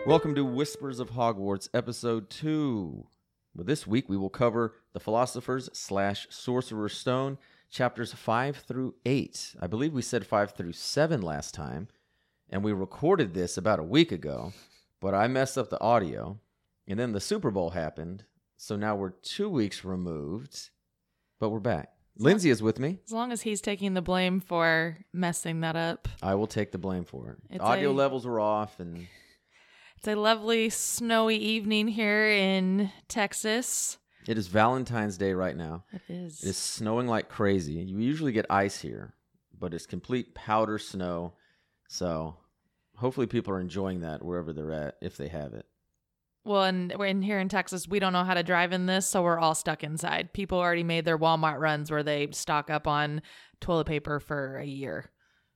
Welcome to Whispers of Hogwarts, Episode 2. Well, this week we will cover The Philosopher's / Sorcerer's Stone, chapters 5 through 8. I believe we said 5 through 7 last time, and we recorded this about a week ago, but I messed up the audio, and then the Super Bowl happened, so now we're 2 weeks removed, but we're back. Lindsay is with me. As long as he's taking the blame for messing that up. I will take the blame for it. Audio levels were off, and... It's a lovely snowy evening here in Texas. It is Valentine's Day right now. It is. It is snowing like crazy. You usually get ice here, but it's complete powder snow. So hopefully people are enjoying that wherever they're at, if they have it. Well, and we're in here in Texas, we don't know how to drive in this, so we're all stuck inside. People already made their Walmart runs where they stock up on toilet paper for a year.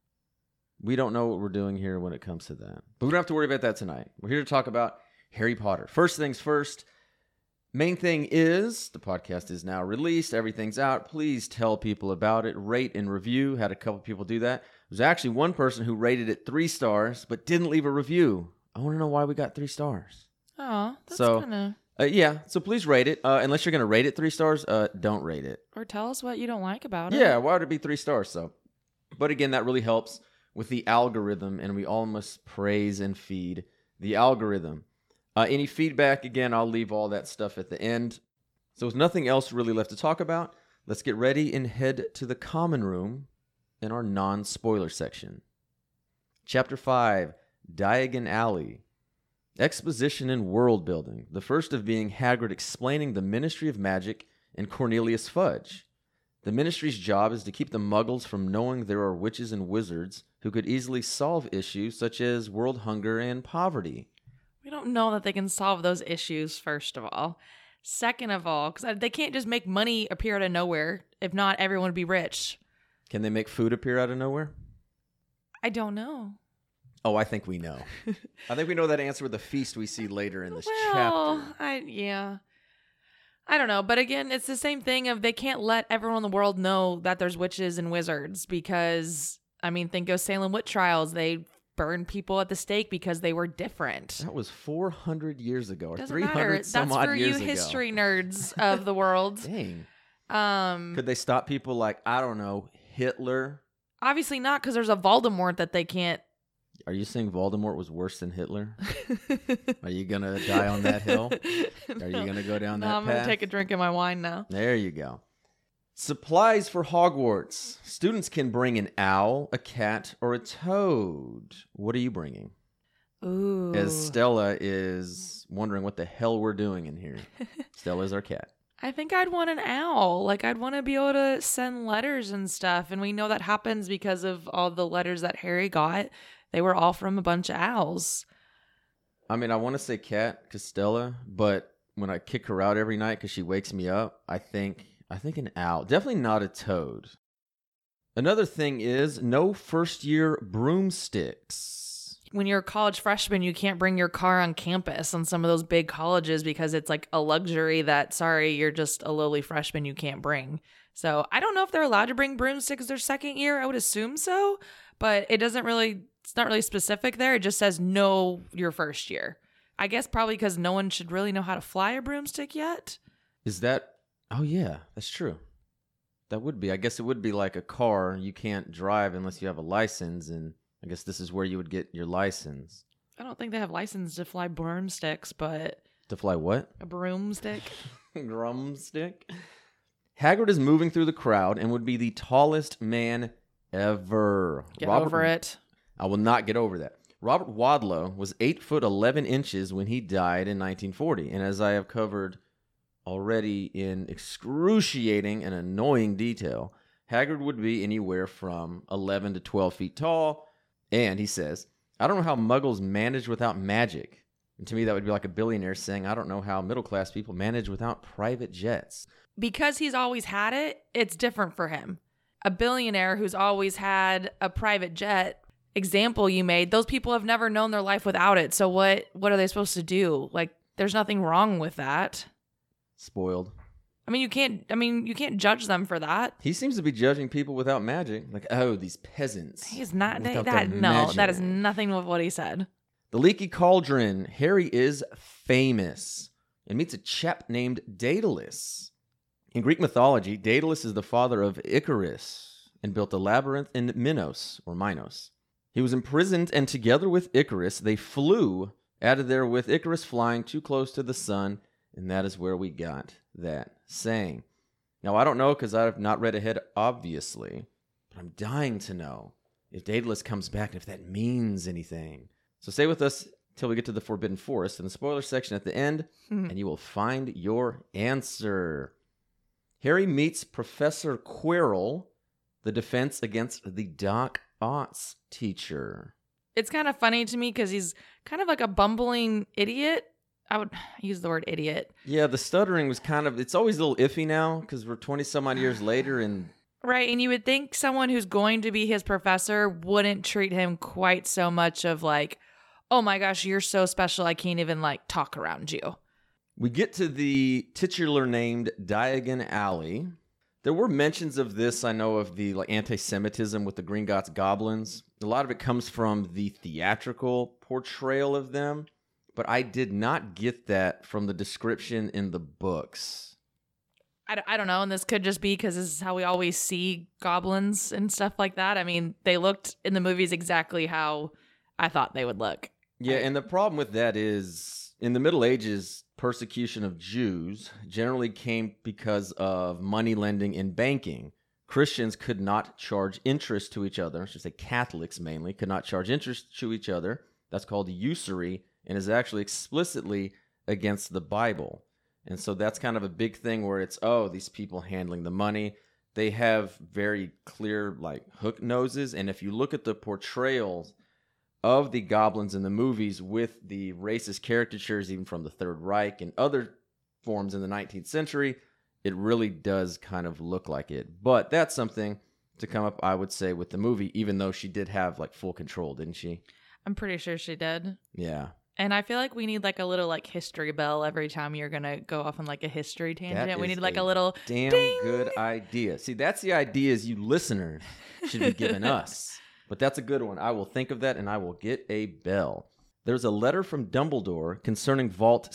We don't know what we're doing here when it comes to that. But we don't have to worry about that tonight. We're here to talk about Harry Potter. First things first, main thing is the podcast is now released. Everything's out. Please tell people about it. Rate and review. Had a couple people do that. There's actually one person who rated it 3 stars but didn't leave a review. I want to know why we got 3 stars. Oh, that's kind of... yeah, so please rate it. Unless you're going to rate it 3 stars, don't rate it. Or tell us what you don't like about it. Yeah, why would it be 3 stars? So, but again, that really helps with the algorithm, and we all must praise and feed the algorithm. Any feedback, again, I'll leave all that stuff at the end. So with nothing else really left to talk about, let's get ready and head to the common room in our non-spoiler section. Chapter 5, Diagon Alley. Exposition and world building. The first of being Hagrid explaining the Ministry of Magic and Cornelius Fudge. The Ministry's job is to keep the Muggles from knowing there are witches and wizards who could easily solve issues such as world hunger and poverty. We don't know that they can solve those issues, first of all. Second of all, because they can't just make money appear out of nowhere. If not, everyone would be rich. Can they make food appear out of nowhere? I don't know. Oh, I think we know. I think we know that answer with the feast we see later in this chapter. I don't know. But again, it's the same thing of they can't let everyone in the world know that there's witches and wizards because, I mean, think of Salem witch trials. They burned people at the stake because they were different. That was 400 years ago or Doesn't 300 matter. some That's odd for years you ago. history nerds of the world. Dang. Could they stop people like, I don't know, Hitler? Obviously not, because there's a Voldemort that they can't. Are you saying Voldemort was worse than Hitler? Are you going to die on that hill? Are you going to go down that path? I'm going to take a drink of my wine now. There you go. Supplies for Hogwarts. Students can bring an owl, a cat, or a toad. What are you bringing? Ooh. As Stella is wondering what the hell we're doing in here. Stella's our cat. I think I'd want an owl. Like, I'd want to be able to send letters and stuff. And we know that happens because of all the letters that Harry got. They were all from a bunch of owls. I mean, I want to say cat because Stella, but when I kick her out every night because she wakes me up, I think an owl. Definitely not a toad. Another thing is no first-year broomsticks. When you're a college freshman, you can't bring your car on campus on some of those big colleges because it's like a luxury that, sorry, you're just a lowly freshman, you can't bring. So I don't know if they're allowed to bring broomsticks their second year. I would assume so, but it's not really specific there. It just says no your first year. I guess probably because no one should really know how to fly a broomstick yet. Is that... Oh, yeah, that's true. That would be. I guess it would be like a car. You can't drive unless you have a license, and I guess this is where you would get your license. I don't think they have license to fly broomsticks, but... To fly what? A broomstick. Drumstick? Hagrid is moving through the crowd and would be the tallest man ever. Get over it. I will not get over that. Robert Wadlow was 8 foot 11 inches when he died in 1940, and as I have covered already in excruciating and annoying detail, Hagrid would be anywhere from 11 to 12 feet tall, and he says, I don't know how muggles manage without magic. And to me, that would be like a billionaire saying, I don't know how middle-class people manage without private jets. Because he's always had it, it's different for him. A billionaire who's always had a private jet, example you made, those people have never known their life without it. So what are they supposed to do? Like, there's nothing wrong with that. Spoiled. You can't judge them for that. He seems to be judging people without magic. Like, oh, these peasants. He's not. Without That their magic. is nothing of what he said. The Leaky Cauldron. Harry is famous and meets a chap named Daedalus. In Greek mythology, Daedalus is the father of Icarus and built a labyrinth in Minos, or Minos. He was imprisoned, and together with Icarus, they flew out of there with Icarus flying too close to the sun, and that is where we got that saying. Now, I don't know because I've not read ahead, obviously, but I'm dying to know if Daedalus comes back and if that means anything. So stay with us till we get to the Forbidden Forest in the spoiler section at the end, and you will find your answer. Harry meets Professor Quirrell, the defense against the Dark Arts teacher. It's kind of funny to me because he's kind of like a bumbling idiot. I would use the word idiot. Yeah, the stuttering was it's always a little iffy now because we're 20 some odd years later and... Right, and you would think someone who's going to be his professor wouldn't treat him quite so much of like, oh my gosh, you're so special, I can't even like talk around you. We get to the titular named Diagon Alley. There were mentions of this, I know, of the like anti-Semitism with the Gringotts goblins. A lot of it comes from the theatrical portrayal of them, but I did not get that from the description in the books. I don't know, and this could just be because this is how we always see goblins and stuff like that. I mean, they looked in the movies exactly how I thought they would look. Yeah, and the problem with that is, in the Middle Ages, persecution of Jews generally came because of money lending and banking. Christians could not charge interest to each other. I should say Catholics mainly could not charge interest to each other. That's called usury and is actually explicitly against the Bible. And so that's kind of a big thing where it's, oh, these people handling the money, they have very clear like hook noses. And if you look at the portrayals of the goblins in the movies with the racist caricatures, even from the Third Reich and other forms in the 19th century, it really does kind of look like it. But that's something to come up, I would say, with the movie, even though she did have like full control, didn't she? I'm pretty sure she did. Yeah. And I feel like we need like a little like history bell every time you're going to go off on like a history tangent. We need like a little damn ding! Good idea. See, that's the ideas you listeners should be giving us. But that's a good one. I will think of that and I will get a bell. There's a letter from Dumbledore concerning Vault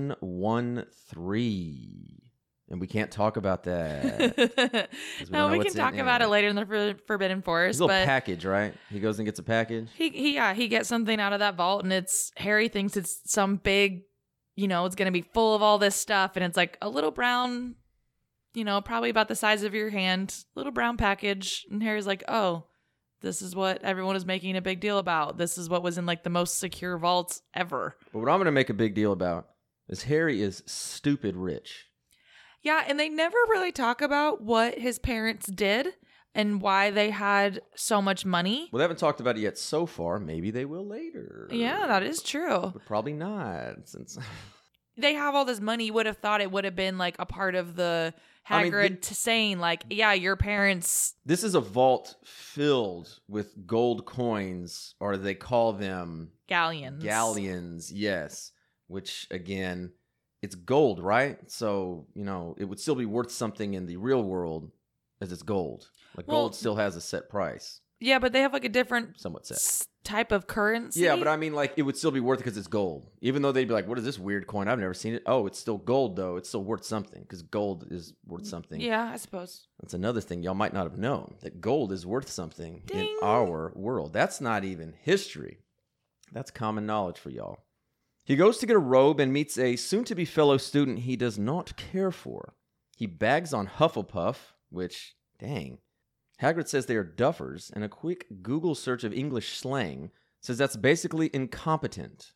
713. And we can't talk about that. No, we can talk about it later in the Forbidden Forest. His little package, right? He goes and gets a package. He gets something out of that vault, and Harry thinks it's some big, it's going to be full of all this stuff, and it's like a little brown, probably about the size of your hand, little brown package. And Harry's like, oh, this is what everyone is making a big deal about. This is what was in like the most secure vaults ever. But what I'm going to make a big deal about is Harry is stupid rich. Yeah, and they never really talk about what his parents did and why they had so much money. Well, they haven't talked about it yet so far. Maybe they will later. Yeah, that is true. But probably not, since they have all this money. You would have thought it would have been like a part of the Hagrid saying like, yeah, your parents. This is a vault filled with gold coins, or they call them galleons. Galleons, yes. Which, again, it's gold, right? So, it would still be worth something in the real world as it's gold. Like gold still has a set price. Yeah, but they have like a different somewhat set type of currency. Yeah, but I mean, like, it would still be worth it because it's gold. Even though they'd be like, what is this weird coin? I've never seen it. Oh, it's still gold, though. It's still worth something because gold is worth something. Yeah, I suppose. That's another thing y'all might not have known, that gold is worth something Ding. in our world. That's not even history. That's common knowledge for y'all. He goes to get a robe and meets a soon-to-be fellow student he does not care for. He bags on Hufflepuff, which, dang. Hagrid says they are duffers, and a quick Google search of English slang says that's basically incompetent.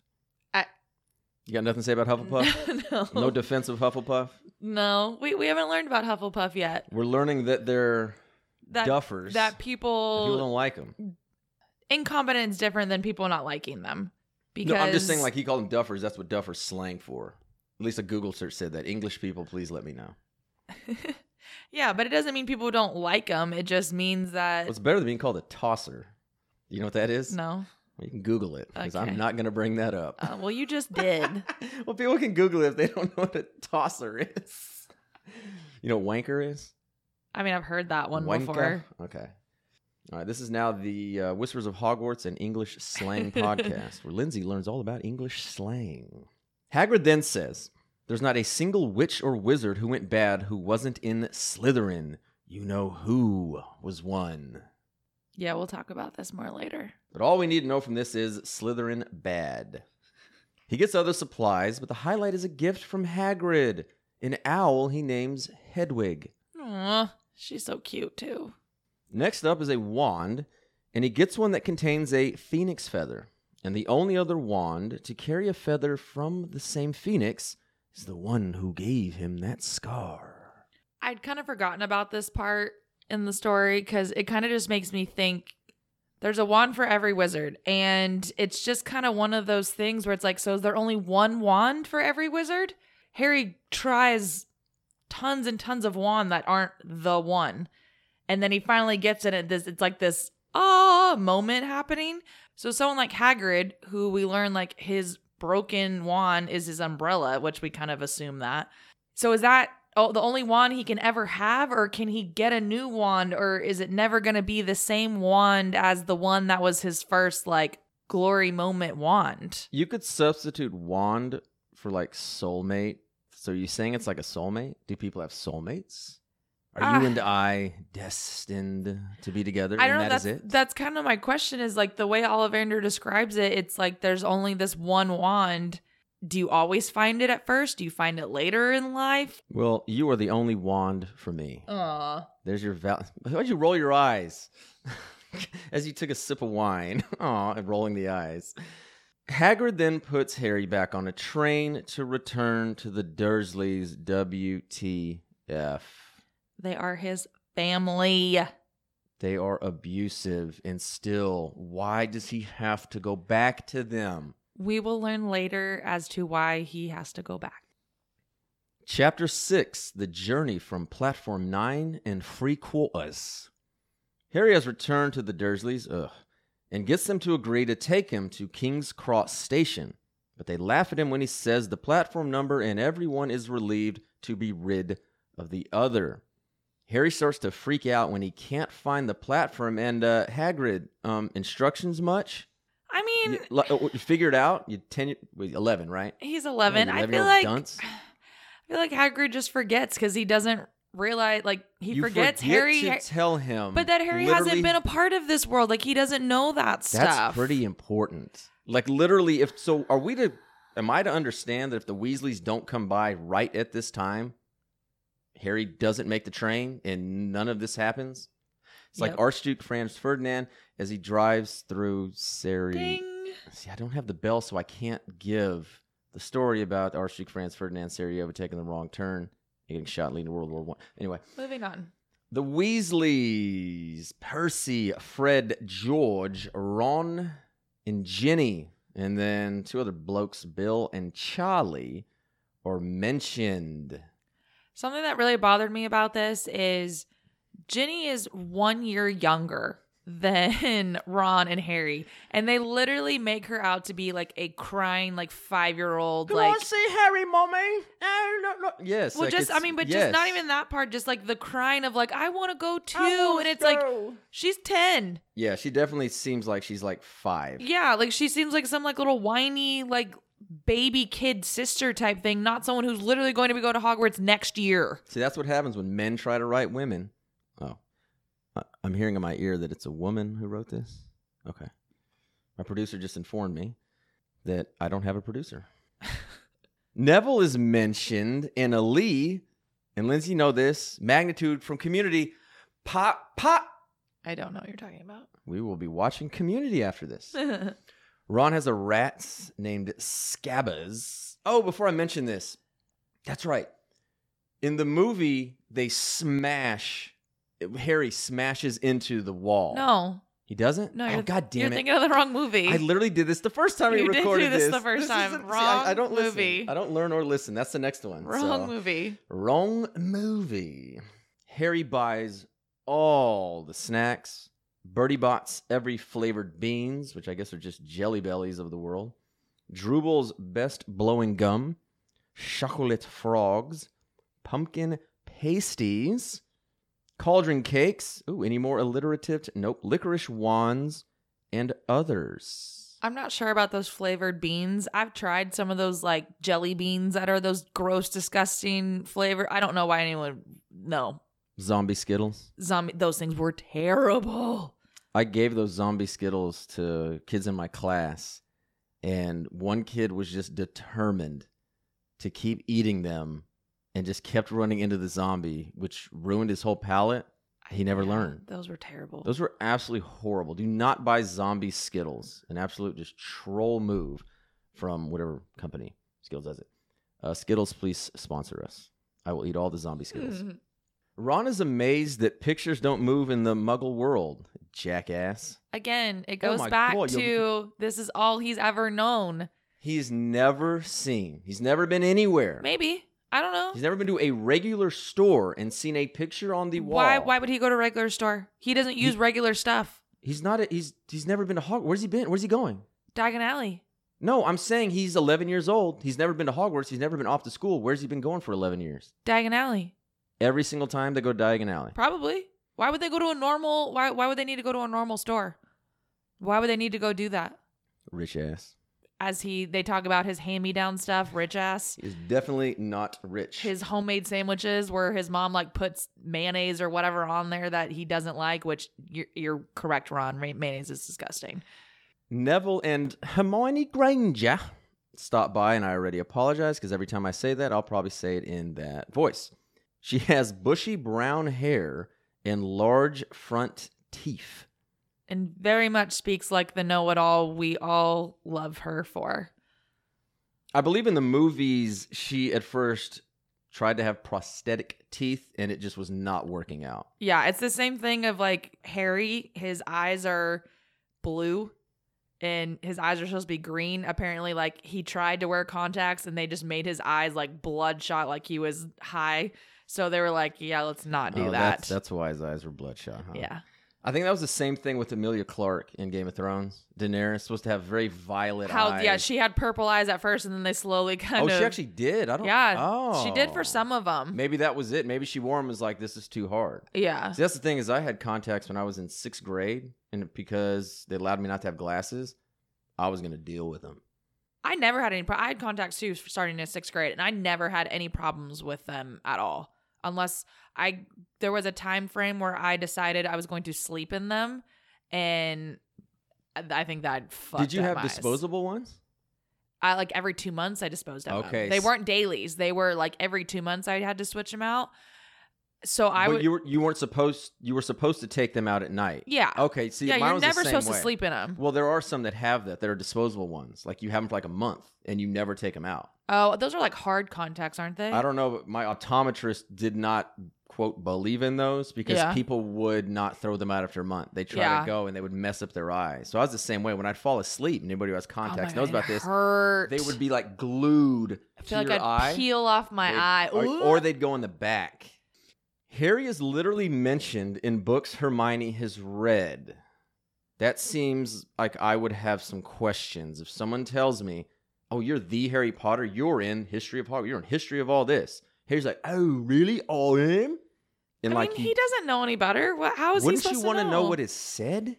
You got nothing to say about Hufflepuff? No. No defense of Hufflepuff? No. We haven't learned about Hufflepuff yet. We're learning that they're duffers. That people don't like them. Incompetent is different than people not liking them. Because No, I'm just saying, like, he called them duffers. That's what duffers slang for. At least a Google search said that. English people, please let me know. Yeah, but it doesn't mean people don't like them. It just means that... Well, it's better than being called a tosser. You know what that is? No. Well, you can Google it, because Okay. I'm not going to bring that up. Well, you just did. Well, people can Google it if they don't know what a tosser is. You know what wanker is? I mean, I've heard that one Wanka? before. Okay. All right, this is now the Whispers of Hogwarts and English Slang podcast, where Lindsay learns all about English slang. Hagrid then says, "There's not a single witch or wizard who went bad who wasn't in Slytherin. You know who was one." Yeah, we'll talk about this more later. But all we need to know from this is Slytherin bad. He gets other supplies, but the highlight is a gift from Hagrid. An owl he names Hedwig. Aw, she's so cute too. Next up is a wand, and he gets one that contains a phoenix feather. And the only other wand to carry a feather from the same phoenix is the one who gave him that scar. I'd kind of forgotten about this part in the story because it kind of just makes me think there's a wand for every wizard. And it's just kind of one of those things where it's like, so is there only one wand for every wizard? Harry tries tons and tons of wand that aren't the one. And then he finally gets it. And it's like this moment happening. So someone like Hagrid, who we learn like his broken wand is his umbrella, which we kind of assume that. So is that the only wand he can ever have, or can he get a new wand, or is it never going to be the same wand as the one that was his first like glory moment wand? You could substitute wand for like soulmate. So are you saying it's like a soulmate? Do people have soulmates? Are you and I destined to be together? I don't know. That is it? That's kind of my question is like the way Ollivander describes it. It's like there's only this one wand. Do you always find it at first? Do you find it later in life? Well, you are the only wand for me. Aw. There's your Why'd you roll your eyes as you took a sip of wine? Aw, and rolling the eyes. Hagrid then puts Harry back on a train to return to the Dursleys. WTF. They are his family. They are abusive, and still, why does he have to go back to them? We will learn later as to why he has to go back. Chapter 6, The Journey from Platform 9 and Free Quarters. Harry has returned to the Dursleys, and gets them to agree to take him to King's Cross Station. But they laugh at him when he says the platform number, and everyone is relieved to be rid of the other. Harry starts to freak out when he can't find the platform, and Hagrid, instructions much? I mean, you figure it out. 11, right? He's 11. I feel like Hagrid just forgets because he doesn't realize, like, he forgets Harry. To tell him, but that Harry hasn't been a part of this world. Like, he doesn't know that stuff. That's pretty important. Like, literally, am I to understand that if the Weasleys don't come by right at this time, Harry doesn't make the train and none of this happens? It's like Archduke Franz Ferdinand as he drives through Sari. Ding. See, I don't have the bell, so I can't give the story about Archduke Franz Ferdinand Sarajevo taking the wrong turn and getting shot leading to World War I. Anyway. Moving on. The Weasleys, Percy, Fred, George, Ron, and Ginny, and then two other blokes, Bill and Charlie, are mentioned. Something that really bothered me about this is Ginny is 1 year younger than Ron and Harry, and they literally make her out to be like a crying like 5-year-old. Come like, on, see Harry, mommy. No. Yes. Well, like just not even that part. Just like the crying of like, I want to go too, and it's like she's 10. Yeah, she definitely seems like she's like 5. Yeah, like she seems like some like little whiny like baby kid sister type thing, not someone who's literally going to be going to Hogwarts next year. See, that's what happens when men try to write women. Oh, I'm hearing in my ear that it's a woman who wrote this. Okay. My producer just informed me that I don't have a producer. Neville is mentioned, and Ali, and Lindsay, you know this, Magnitude from Community. Pop. I don't know what you're talking about. We will be watching Community after this. Ron has a rat named Scabbers. Oh, before I mention this, that's right. In the movie, Harry smashes into the wall. No. He doesn't? No, God damn it. You're thinking of the wrong movie. I literally did this the first time we recorded this. You did this the first time. Wrong I don't movie. Listen. I don't learn or listen. That's the next one. Wrong movie. Wrong movie. Harry buys all the snacks. Bertie Bott's every flavored beans, which I guess are just Jelly Bellies of the world. Drooble's best blowing gum. Chocolate frogs. Pumpkin pasties. Cauldron cakes. Ooh, any more alliterative? Nope. Licorice wands and others. I'm not sure about those flavored beans. I've tried some of those like jelly beans that are those gross, disgusting flavor. I don't know why anyone. No. Zombie Skittles. Those things were terrible. I gave those zombie Skittles to kids in my class, and one kid was just determined to keep eating them and just kept running into the zombie, which ruined his whole palate. He never learned. Those were terrible. Those were absolutely horrible. Do not buy zombie Skittles. An absolute just troll move from whatever company Skittles does it. Skittles, please sponsor us. I will eat all the zombie Skittles. Ron is amazed that pictures don't move in the Muggle world. Jackass. Again, it goes back to this is all he's ever known. He's never seen. He's never been anywhere. Maybe. I don't know. He's never been to a regular store and seen a picture on the wall. Why would he go to a regular store? He doesn't use regular stuff. He's never been to Hogwarts. Where's he been? Where's he going? Diagon Alley. No, I'm saying he's 11 years old. He's never been to Hogwarts. He's never been off to school. Where's he been going for 11 years? Diagon Alley. Every single time they go to Diagon Alley. Probably. Why would they go to a normal? Why would they need to go to a normal store? Why would they need to go do that? Rich ass. As they talk about his hand-me-down stuff, rich ass. He's definitely not rich. His homemade sandwiches where his mom like puts mayonnaise or whatever on there that he doesn't like, which you're correct, Ron. Mayonnaise is disgusting. Neville and Hermione Granger stopped by, and I already apologize because every time I say that, I'll probably say it in that voice. She has bushy brown hair and large front teeth. And very much speaks like the know-it-all we all love her for. I believe in the movies, she at first tried to have prosthetic teeth, and it just was not working out. Yeah, it's the same thing of like Harry. His eyes are blue, and his eyes are supposed to be green. Apparently, like he tried to wear contacts, and they just made his eyes like bloodshot, like he was high. So they were like, yeah, let's not do that. That's why his eyes were bloodshot, huh? Yeah. I think that was the same thing with Emilia Clarke in Game of Thrones. Daenerys supposed to have very violet eyes. Yeah, she had purple eyes at first, and then they slowly kind of... Oh, she actually did? She did for some of them. Maybe that was it. Maybe she wore them as like, this is too hard. Yeah. See, that's the thing is I had contacts when I was in 6th grade, and because they allowed me not to have glasses, I was going to deal with them. I never had any... I had contacts, too, starting in 6th grade, and I never had any problems with them at all. Unless there was a time frame where I decided I was going to sleep in them, and I think that fucked up. Did you have disposable ones? I like every 2 months I disposed of them. They weren't dailies. They were like every 2 months I had to switch them out. So you were supposed to take them out at night. Yeah. Okay. See, yeah, mine you're was never the same supposed way. to sleep in them. Well, there are some that have that are disposable ones. Like you have them for like a month and you never take them out. Oh, those are like hard contacts, aren't they? I don't know, but my optometrist did not quote believe in those because people would not throw them out after a month. They try to go and they would mess up their eyes. So I was the same way. When I'd fall asleep, and anybody who has contacts knows about this. They would be like glued to your eye. I'd peel off my eye, or they'd go in the back. Harry is literally mentioned in books Hermione has read. That seems like I would have some questions. If someone tells me, oh, you're the Harry Potter, you're in History of Hogwarts, you're in History of all this. Harry's like, oh, really? I am? And I mean, he doesn't know any better. How is he supposed to know? Wouldn't you want to know what is said?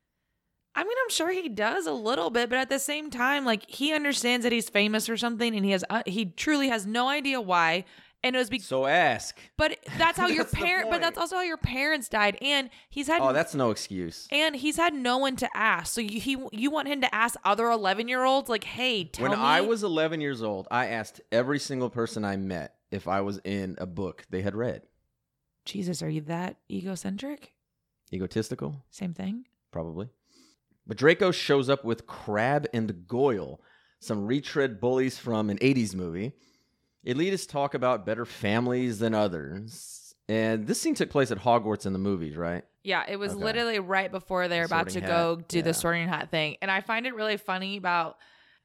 I mean, I'm sure he does a little bit, but at the same time, like, he understands that he's famous or something, and he truly has no idea why. And it was so ask. But that's how your parent. But that's also how your parents died, and he's had. Oh, that's no excuse. And he's had no one to ask. So you want him to ask other 11-year-olds, like, hey, tell me. When I was 11 years old, I asked every single person I met if I was in a book they had read. Jesus, are you that egocentric? Egotistical? Same thing. Probably. But Draco shows up with Crabbe and Goyle, some retread bullies from an 80s movie. Elitists talk about better families than others. And this scene took place at Hogwarts in the movies, right? Yeah, it was literally right before they're about to go do the sorting hat thing. And I find it really funny about,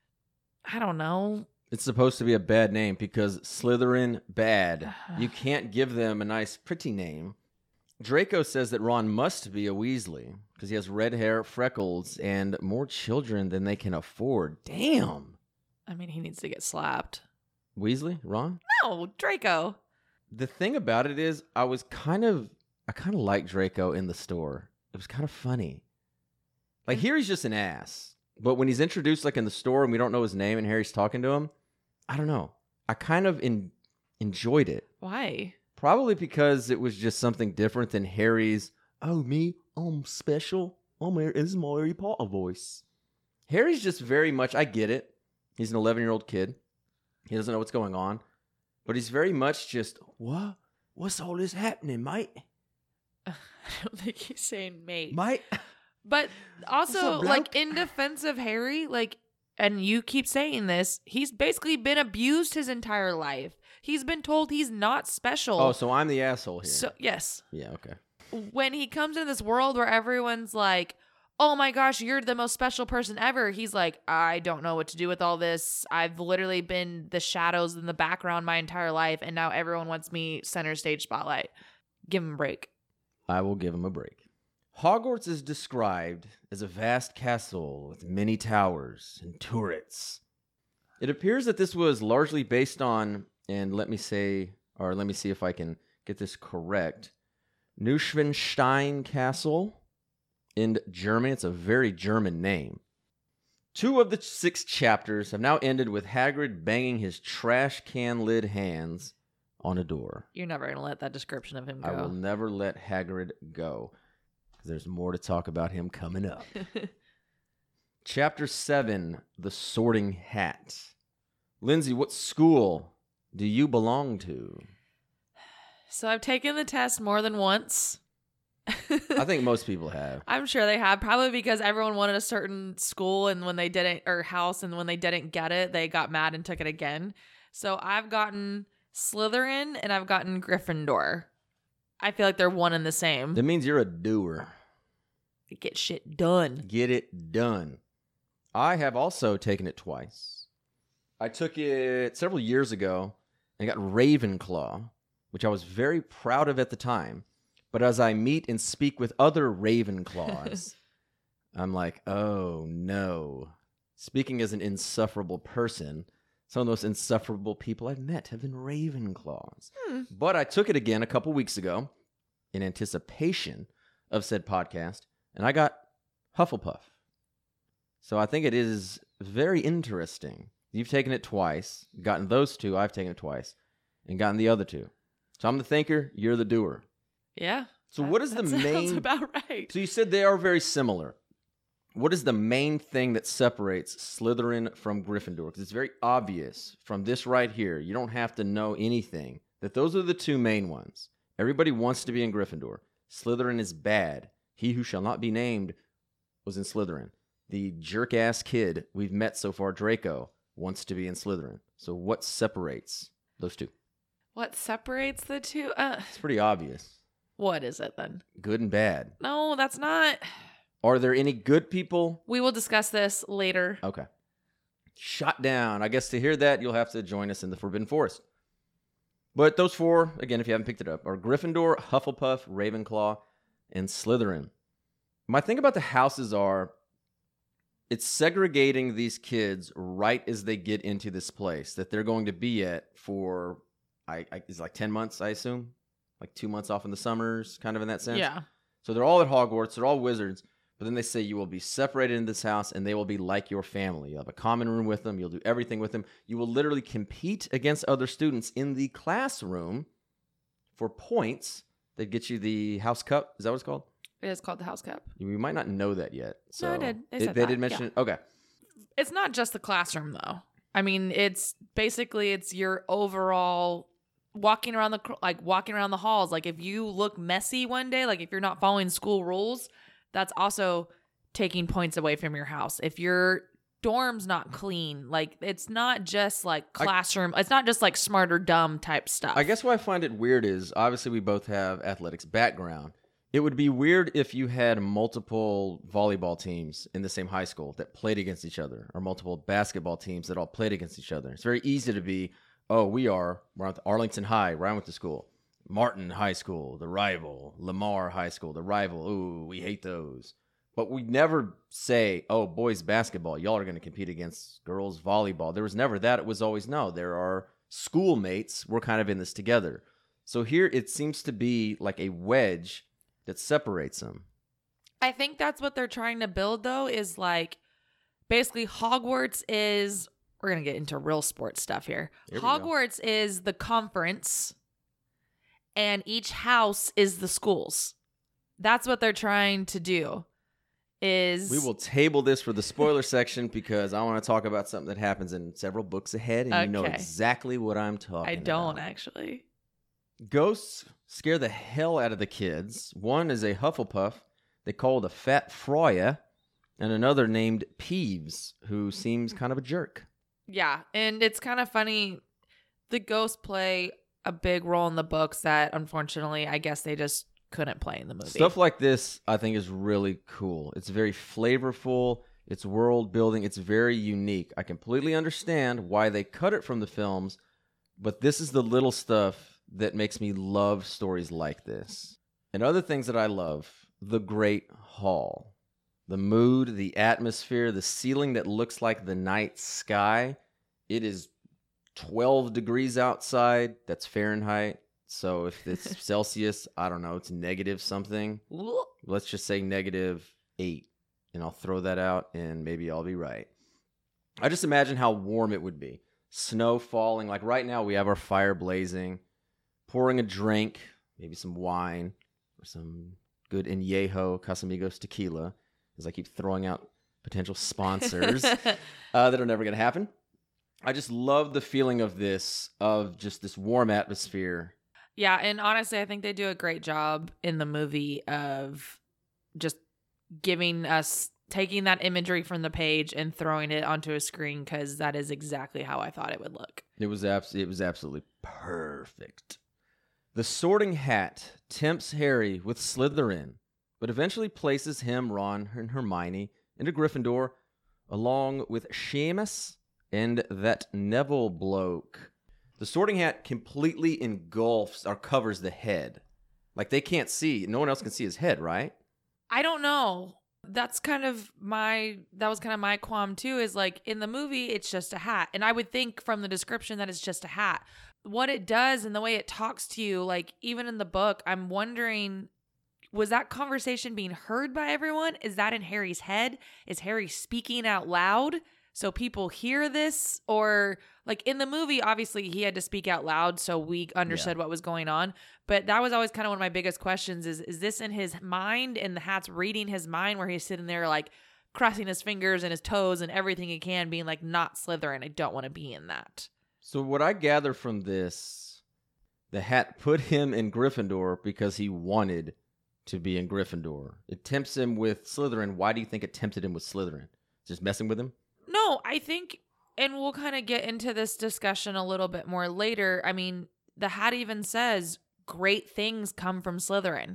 I don't know. It's supposed to be a bad name because Slytherin bad. You can't give them a nice pretty name. Draco says that Ron must be a Weasley because he has red hair, freckles, and more children than they can afford. Damn. I mean, he needs to get slapped. Weasley? Ron? No, Draco. The thing about it is I I kind of like Draco in the store. It was kind of funny. Like, here he's just an ass. But when he's introduced, like, in the store and we don't know his name and Harry's talking to him, I don't know. I kind of enjoyed it. Why? Probably because it was just something different than Harry's, oh, me, I'm special. This is my Harry Potter voice. Harry's just very much, I get it. He's an 11-year-old kid. He doesn't know what's going on. But he's very much just, what? What's all this happening, mate? I don't think he's saying mate. Mate? But also, up, like, in defense of Harry, like, and you keep saying this, he's basically been abused his entire life. He's been told he's not special. Oh, so I'm the asshole here. So, yes. Yeah, okay. When he comes into this world where everyone's like, oh my gosh, you're the most special person ever, he's like, I don't know what to do with all this. I've literally been the shadows in the background my entire life, and now everyone wants me center stage spotlight. Give him a break. I will give him a break. Hogwarts is described as a vast castle with many towers and turrets. It appears that this was largely based on, and let me see if I can get this correct, Neuschwanstein Castle in Germany. It's a very German name. 2 of the 6 chapters have now ended with Hagrid banging his trash can lid hands on a door. You're never going to let that description of him go. I will never let Hagrid go. There's more to talk about him coming up. Chapter 7, The Sorting Hat. Lindsay, what school do you belong to? So I've taken the test more than once. I think most people have. I'm sure they have, probably because everyone wanted a certain school, and when they didn't, or house, and when they didn't get it, they got mad and took it again. So I've gotten Slytherin and I've gotten Gryffindor. I feel like they're one and the same. That means you're a doer. Get shit done. Get it done. I have also taken it twice. I took it several years ago and got Ravenclaw, which I was very proud of at the time. But as I meet and speak with other Ravenclaws, I'm like, oh no. Speaking as an insufferable person, some of those insufferable people I've met have been Ravenclaws. But I took it again a couple weeks ago in anticipation of said podcast, and I got Hufflepuff. So I think it is very interesting. You've taken it twice, gotten those 2, I've taken it twice, and gotten the other 2. So I'm the thinker, you're the doer. Yeah. So what is the main... That sounds about right. So you said they are very similar. What is the main thing that separates Slytherin from Gryffindor? Because it's very obvious from this right here. You don't have to know anything. That those are the 2 main ones. Everybody wants to be in Gryffindor. Slytherin is bad. He who shall not be named was in Slytherin. The jerk-ass kid we've met so far, Draco, wants to be in Slytherin. So what separates those 2? What separates the 2? It's pretty obvious. What is it then? Good and bad. No, that's not. Are there any good people? We will discuss this later. Okay. Shot down. I guess to hear that, you'll have to join us in the Forbidden Forest. But those 4, again, if you haven't picked it up, are Gryffindor, Hufflepuff, Ravenclaw, and Slytherin. My thing about the houses are, it's segregating these kids right as they get into this place that they're going to be at for, it's like 10 months, I assume? Like 2 months off in the summers, kind of in that sense? Yeah. So they're all at Hogwarts, they're all wizards, but then they say you will be separated in this house and they will be like your family. You'll have a common room with them, you'll do everything with them. You will literally compete against other students in the classroom for points that get you the House Cup. Is that what it's called? It is called the House Cup. We might not know that yet. So No, I did. They said they that, did mention it? Okay. It's not just the classroom, though. I mean, it's basically your overall walking around the halls. Like, if you look messy one day, like if you're not following school rules, that's also taking points away from your house. If your dorm's not clean, like, it's not just like classroom. It's not just like smart or dumb type stuff. I guess what I find it weird is, obviously we both have athletics background. It would be weird if you had multiple volleyball teams in the same high school that played against each other, or multiple basketball teams that all played against each other. It's very easy to be, we're at Arlington High, where I went to school. Martin High School, the rival. Lamar High School, the rival. Ooh, we hate those. But we never say, boys basketball, y'all are going to compete against girls volleyball. There was never that. It was always, no, there are schoolmates. We're kind of in this together. So here it seems to be like a wedge that separates them. I think that's what they're trying to build, though, is like basically Hogwarts is, we're going to get into real sports stuff here. Hogwarts is the conference and each house is the schools. That's what they're trying to do. We will table this for the spoiler section because I want to talk about something that happens in several books ahead, and you know exactly what I'm talking about. I don't actually. Ghosts scare the hell out of the kids. One is a Hufflepuff they call the Fat Froya, and another named Peeves, who seems kind of a jerk. Yeah, and it's kind of funny. The ghosts play a big role in the books that, unfortunately, I guess they just couldn't play in the movie. Stuff like this, I think, is really cool. It's very flavorful. It's world building. It's very unique. I completely understand why they cut it from the films, but this is the little stuff that makes me love stories like this. And other things that I love, the Great Hall. The mood, the atmosphere, the ceiling that looks like the night sky. It is 12 degrees outside. That's Fahrenheit. So if it's Celsius, I don't know, it's negative something. Let's just say -8. And I'll throw that out and maybe I'll be right. I just imagine how warm it would be. Snow falling. Like right now we have our fire blazing. Pouring a drink, maybe some wine or some good Añejo Casamigos tequila. As I keep throwing out potential sponsors that are never going to happen. I just love the feeling of this, of just this warm atmosphere. Yeah, and honestly, I think they do a great job in the movie of just giving us, taking that imagery from the page and throwing it onto a screen, because that is exactly how I thought it would look. It was absolutely perfect. The Sorting Hat tempts Harry with Slytherin, but eventually places him, Ron, and Hermione into Gryffindor, along with Seamus and that Neville bloke. The Sorting Hat completely engulfs or covers the head. Like they can't see. No one else can see his head, right? I don't know. That was kind of my qualm too, is like in the movie, it's just a hat. And I would think from the description that it's just a hat. What it does and the way it talks to you, like even in the book, I'm wondering, was that conversation being heard by everyone? Is that in Harry's head? Is Harry speaking out loud so people hear this? Or like in the movie, obviously he had to speak out loud so we understood what was going on. But that was always kind of one of my biggest questions is this in his mind and the hat's reading his mind where he's sitting there like crossing his fingers and his toes and everything he can, being like, not Slytherin. I don't want to be in that. So what I gather from this, the hat put him in Gryffindor because he wanted to be in Gryffindor. It tempts him with Slytherin. Why do you think it tempted him with Slytherin? Just messing with him? No, I think, and we'll kind of get into this discussion a little bit more later. I mean, the hat even says great things come from Slytherin.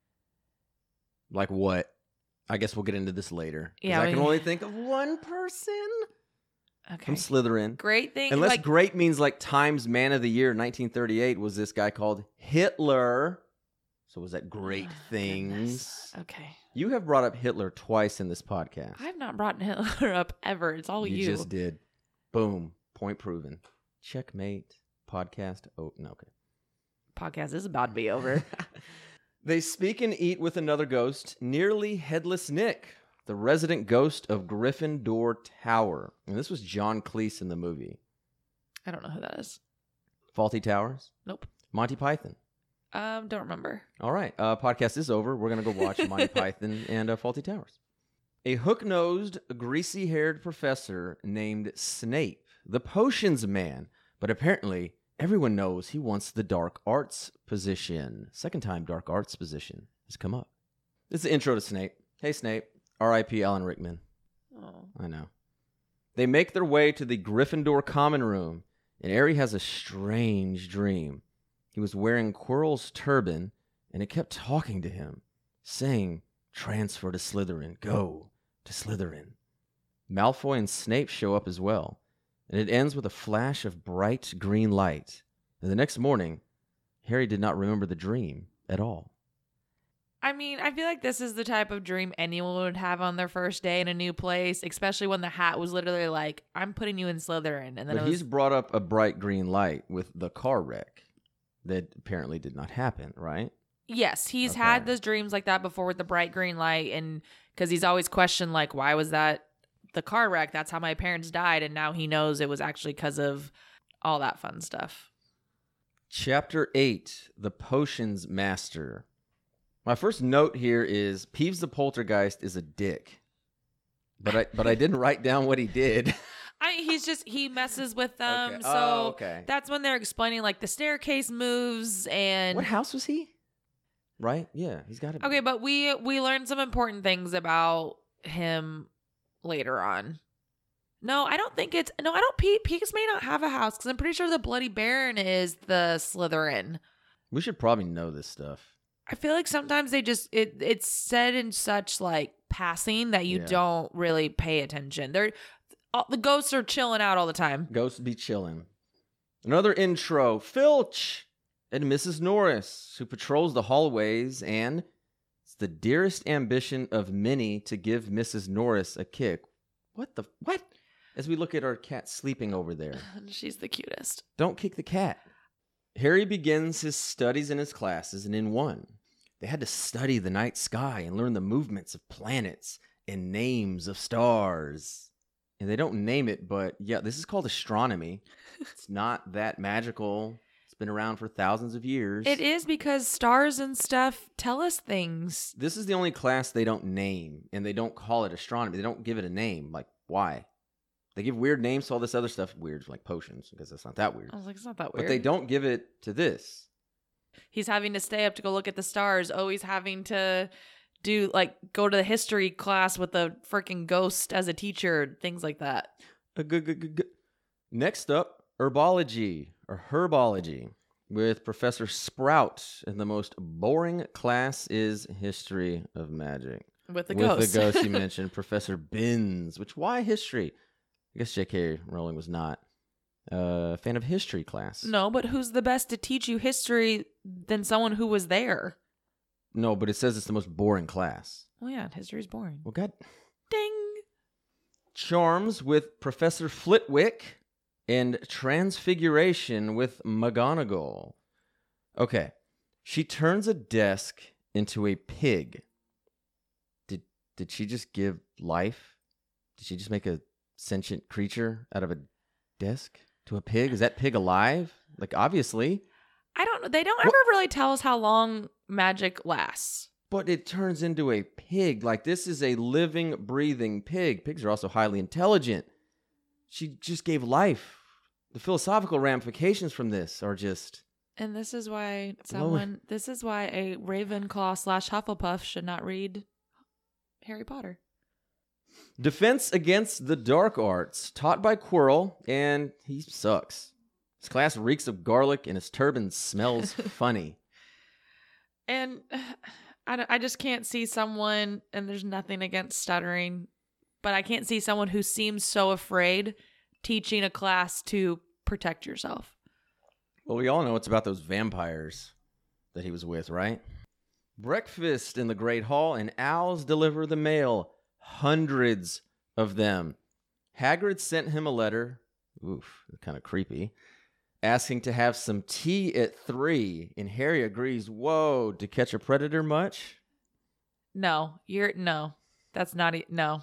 Like what? I guess we'll get into this later. Yeah, I can only think of one person from Slytherin. Great thing. Unless great means like Times Man of the Year 1938 was this guy called Hitler. So was that great things? Goodness. Okay. You have brought up Hitler twice in this podcast. I've not brought Hitler up ever. It's all you. You just did. Boom. Point proven. Checkmate. Podcast. Oh, no, okay. Podcast is about to be over. They speak and eat with another ghost, Nearly Headless Nick, the resident ghost of Gryffindor Tower. And this was John Cleese in the movie. I don't know who that is. Fawlty Towers? Nope. Monty Python? Don't remember. All right. Podcast is over. We're going to go watch Monty Python and Fawlty Towers. A hook-nosed, greasy-haired professor named Snape, the potions man. But apparently, everyone knows he wants the dark arts position. Second time dark arts position has come up. This is the intro to Snape. Hey, Snape. R.I.P. Alan Rickman. Oh. I know. They make their way to the Gryffindor common room, and Harry has a strange dream. He was wearing Quirrell's turban, and it kept talking to him, saying, transfer to Slytherin, go to Slytherin. Malfoy and Snape show up as well, and it ends with a flash of bright green light. And the next morning, Harry did not remember the dream at all. I mean, I feel like this is the type of dream anyone would have on their first day in a new place, especially when the hat was literally like, I'm putting you in Slytherin. And then But he's brought up a bright green light with the car wreck. that apparently did not happen, right? Yes, he's Okay. had those dreams like that before with the bright green light, and because he's always questioned, like, why was that the car wreck? That's how my parents died, and now he knows it was actually because of all that fun stuff. Chapter 8, The Potions Master. My first note here is Peeves the Poltergeist is a dick. But I didn't write down what he did. He messes with them. Okay. So Oh, okay. that's when they're explaining, like, the staircase moves and What house was he? Right? Yeah, he's got to. okay, but we learned some important things about him later on. No, I don't think it's no. I don't. Peeves may not have a house because I'm pretty sure the Bloody Baron is the Slytherin. We should probably know this stuff. I feel like sometimes they just it's said in such like passing that you Yeah. don't really pay attention. The ghosts are chilling out all the time. Ghosts be chilling. Another intro. Filch and Mrs. Norris, who patrols the hallways, and it's the dearest ambition of many to give Mrs. Norris a kick. What? As we look at our cat sleeping over there. She's the cutest. Don't kick the cat. Harry begins his studies in his classes, and in one, they had to study the night sky and learn the movements of planets and names of stars. And they don't name it, but yeah, this is called astronomy. It's not that magical. It's been around for thousands of years. It is because stars and stuff tell us things. This is the only class they don't name, and they don't call it astronomy. They don't give it a name. Like, why? They give weird names to all this other stuff. Weird, like potions, because that's not that weird. I was like, it's not that weird. But they don't give it to this. He's having to stay up to go look at the stars. Oh, he's having to go to the history class with a freaking ghost as a teacher, things like that. Next up, herbology with Professor Sprout, and the most boring class is history of magic. With the With ghost. the ghost you mentioned, Professor Binns, which why history? I guess J.K. Rowling was not a fan of history class. No, but who's the best to teach you history than someone who was there? No, but it says it's the most boring class. Well, yeah, history's boring. Well, God. Ding! Charms with Professor Flitwick, and Transfiguration with McGonagall. Okay. She turns a desk into a pig. Did she just give life? Did she just make a sentient creature out of a desk to a pig? Is that pig alive? Like, obviously. I don't know. They don't ever really tell us how long magic lasts. But it turns into a pig. Like, this is a living, breathing pig. Pigs are also highly intelligent. She just gave life. The philosophical ramifications from this are just... And this is why Blowing. this is why a Ravenclaw/Hufflepuff should not read Harry Potter. Defense against the dark arts, taught by Quirrell, and he sucks. His class reeks of garlic, and his turban smells funny. And I just can't see someone, and there's nothing against stuttering, but I can't see someone who seems so afraid teaching a class to protect yourself. Well, we all know it's about those vampires that he was with, right? Breakfast in the Great Hall, and owls deliver the mail. Hundreds of them. Hagrid sent him a letter, kind of creepy, asking to have some tea at 3, and Harry agrees, whoa, to catch a predator much? No, that's not, no,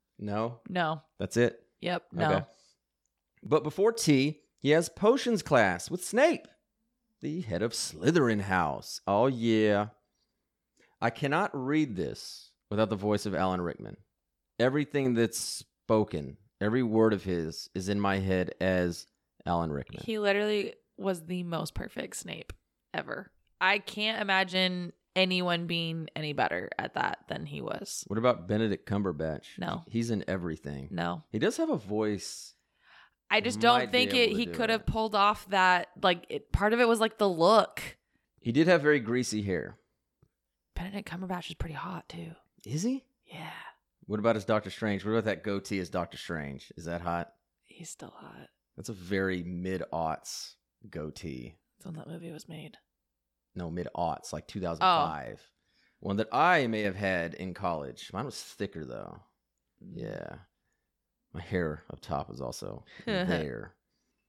That's it? yep, no. Okay. But before tea, he has potions class with Snape, the head of Slytherin House. Oh, yeah. I cannot read this without the voice of Alan Rickman. Everything that's spoken, every word of his is in my head as Alan Rickman. He literally was the most perfect Snape ever. I can't imagine anyone being any better at that than he was. What about Benedict Cumberbatch? No. He's in everything. No. He does have a voice. I just Might don't be think able to he do could it. have pulled off that, part of it was like the look. He did have very greasy hair. Benedict Cumberbatch is pretty hot too. Is he? Yeah. What about his Doctor Strange? What about that goatee as Doctor Strange? Is that hot? He's still hot. That's a very mid-aughts goatee. That's when that movie was made. No, mid-aughts, like 2005. One that I may have had in college. Mine was thicker, though. Yeah. My hair up top was also there.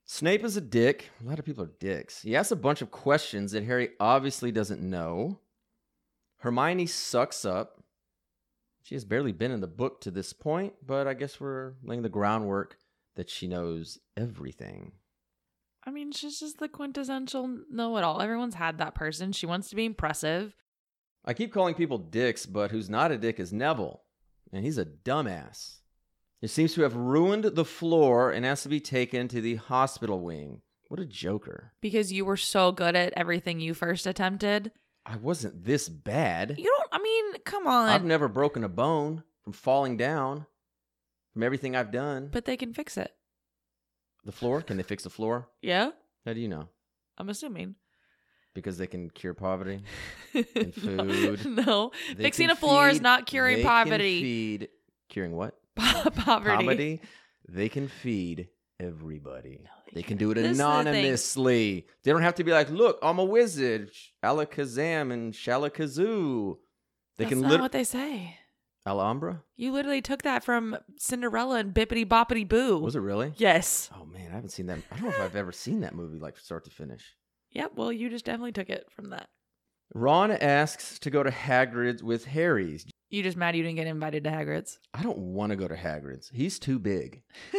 Snape is a dick. A lot of people are dicks. He asks a bunch of questions that Harry obviously doesn't know. Hermione sucks up. She has barely been in the book to this point, but I guess we're laying the groundwork that she knows everything. I mean, she's just the quintessential know-it-all. Everyone's had that person. She wants to be impressive. I keep calling people dicks, but who's not a dick is Neville, and he's a dumbass. He seems to have ruined the floor and has to be taken to the hospital wing. What a joker. Because you were so good at everything you first attempted. I wasn't this bad. Come on. I've never broken a bone from falling down from everything I've done. But they can fix it. The floor? Can they fix the floor? Yeah? How do you know? I'm assuming. Because they can cure poverty and food. No. Fixing a floor is not curing poverty. Curing what? Poverty. They can feed everybody. No, they can do it This is the anonymously. They don't have to be like, look, I'm a wizard. Alakazam and Shalakazoo. They That's can not what they say. Alhambra? You literally took that from Cinderella and Bippity Boppity Boo. Was it really? Yes. Oh, man, I haven't seen that. I don't know if I've ever seen that movie, like, start to finish. Yep, well, you just definitely took it from that. Ron asks to go to Hagrid's with Harry's. You just mad you didn't get invited to Hagrid's? I don't want to go to Hagrid's. He's too big.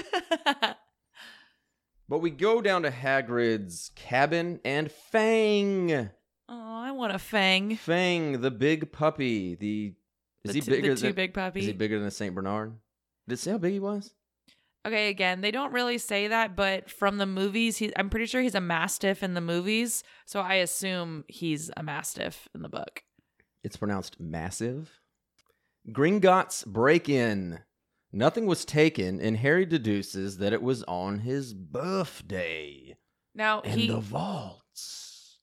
But we go down to Hagrid's cabin and Fang. Oh, I want a Fang. Fang, the big puppy. Is he bigger the two big puppies? Is he bigger than Saint Bernard? Did it say how big he was? Okay, again, they don't really say that, but from the movies, I'm pretty sure he's a Mastiff in the movies, so I assume he's a Mastiff in the book. It's pronounced massive. Gringotts break in. Nothing was taken, and Harry deduces that it was on his birthday. Now, in the vaults.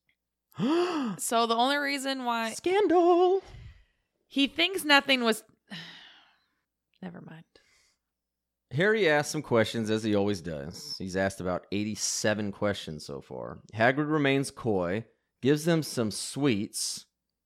So the only reason why... Scandal! He thinks nothing was... Never mind. Harry asks some questions, as he always does. He's asked about 87 questions so far. Hagrid remains coy, gives them some sweets.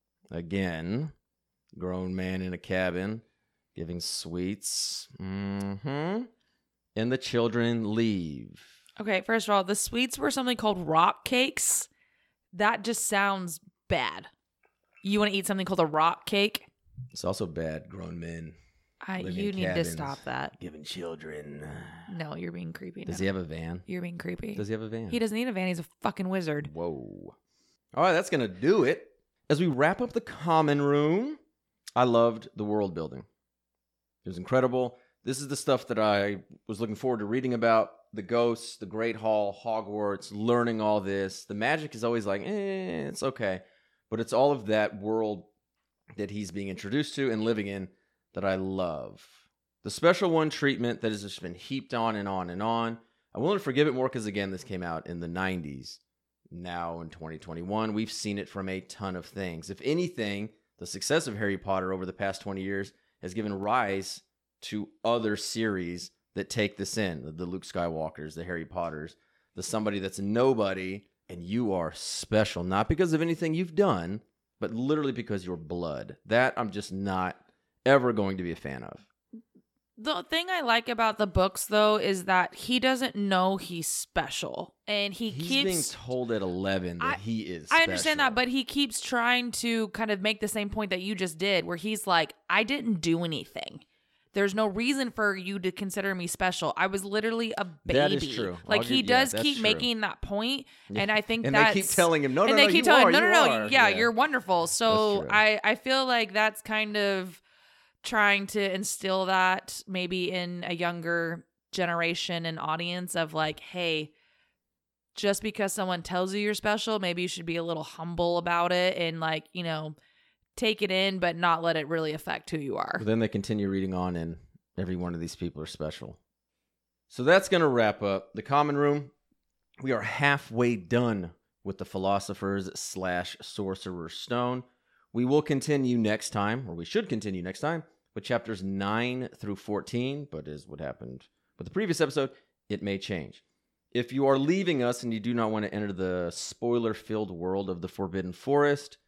Again, grown man in a cabin, giving sweets. And the children leave. Okay, first of all, the sweets were something called rock cakes. That just sounds bad. You want to eat something called a rock cake? It's also bad, grown men. You need to stop that. Giving children. No, you're being creepy. Does he have a van? You're being creepy. Does he have a van? He doesn't need a van. He's a fucking wizard. Whoa. All right, that's going to do it. As we wrap up the common room, I loved the world building. It was incredible. This is the stuff that I was looking forward to reading about. The ghosts, the Great Hall, Hogwarts, learning all this. The magic is always like, it's okay. But it's all of that world that he's being introduced to and living in that I love. The special one treatment that has just been heaped on and on and on. I'm willing to forgive it more because, again, this came out in the 90s. Now in 2021, we've seen it from a ton of things. If anything, the success of Harry Potter over the past 20 years has given rise to other series that take this in. The Luke Skywalkers, the Harry Potters, the somebody that's a nobody, and you are special. Not because of anything you've done, but literally because you're blood. That I'm just not ever going to be a fan of. The thing I like about the books, though, is that he doesn't know he's special. And he's being told at 11 that he is special. I understand that, but he keeps trying to kind of make the same point that you just did, where he's like, I didn't do anything. There's no reason for you to consider me special. I was literally a baby. That is true. Like, he does keep making that point, and I think and that's... they keep telling him, no, you're wonderful. So I feel like that's kind of trying to instill that maybe in a younger generation and audience of like, hey, just because someone tells you you're special, maybe you should be a little humble about it and like, you know, take it in, but not let it really affect who you are. But then they continue reading on, and every one of these people are special. So that's going to wrap up the common room. We are halfway done with the Philosopher's / Sorcerer's Stone. We will continue next time, or we should continue next time, with chapters 9 through 14, but as what happened with the previous episode, it may change. If you are leaving us and you do not want to enter the spoiler-filled world of the Forbidden Forest,